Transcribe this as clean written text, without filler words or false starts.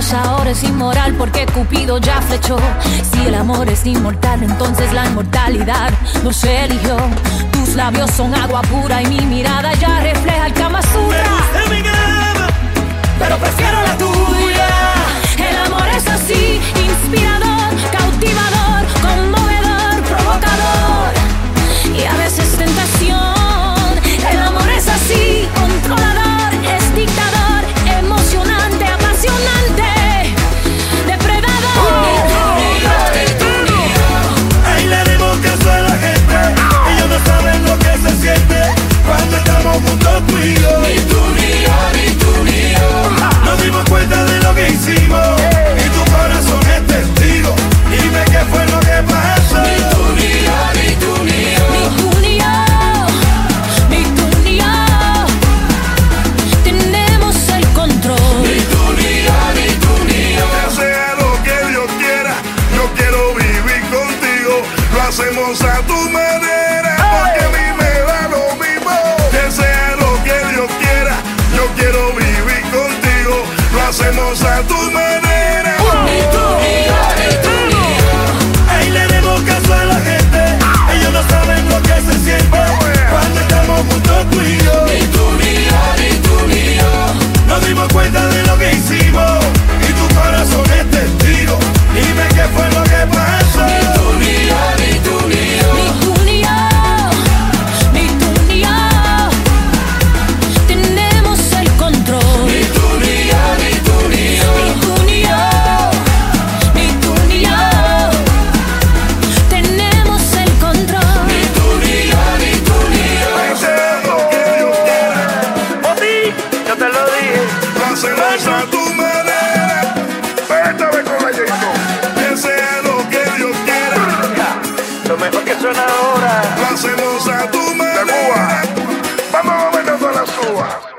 tenemos ahora es inmoral porque Cupido ya flechó. Si el amor es inmortal, entonces la inmortalidad nos eligió. Tus labios son agua pura y mi mirada ya refleja el Kama Sutra. Me gusta mi cama, pero prefiero la tuya. El amor es así, inspirador, cautivador, conmovedor, provocador y a veces tentación. El amor es así, controlador, es dictador, emocionante, apasionante, depredador. ahí le dimos caso a la gente. Ellos no saben lo que se siente cuando estamos juntos tú y yo. Ni tú ni yo, ni tú ni yo. Nos dimos cuenta de lo que hicimos y tu corazón es testigo. Dime qué fue lo que pasó. Ni tú ni yo, ni tú ni yo. Ni tú ni yo, ni tú ni yo. Tenemos el control. Ni tú ni yo, ni tú ni yo. Que sea lo que Dios quiera, yo quiero vivir contigo. Lo hacemos a tu manera, porque a mí me da lo mismo. Que sea lo que Dios quiera, yo quiero vivir contigo. Lo hacemos a tu manera. Ni tú ni yo, ni tú ni yo. Ahí le demos caso a la gente. Ellos no saben lo que se siente cuando estamos juntos tú y yo. Ni tú ni yo, ni tú ni yo. Nos dimos cuenta de lo que hicimos y tu corazón es testigo. Dime qué fue lo que pasó. Ni tú ni yo, ni tú ni yo. Ni tú ni yo, ni tú ni yo. Tenemos el control. Ni tú ni yo, ni tú ni yo. Ni tú ni yo, ni tú ni yo. Tenemos el control. Ni tú ni yo, ni tú ni yo. Que sea lo que Dios quiera, Yo te lo dije. lo hacemos a tu manera. Cuéntame con la Jason. Que sea lo que Dios quiera, Lo mejor que suena ahora. lo hacemos a tu De manera. Cuba. Vamos a movernos con la suba.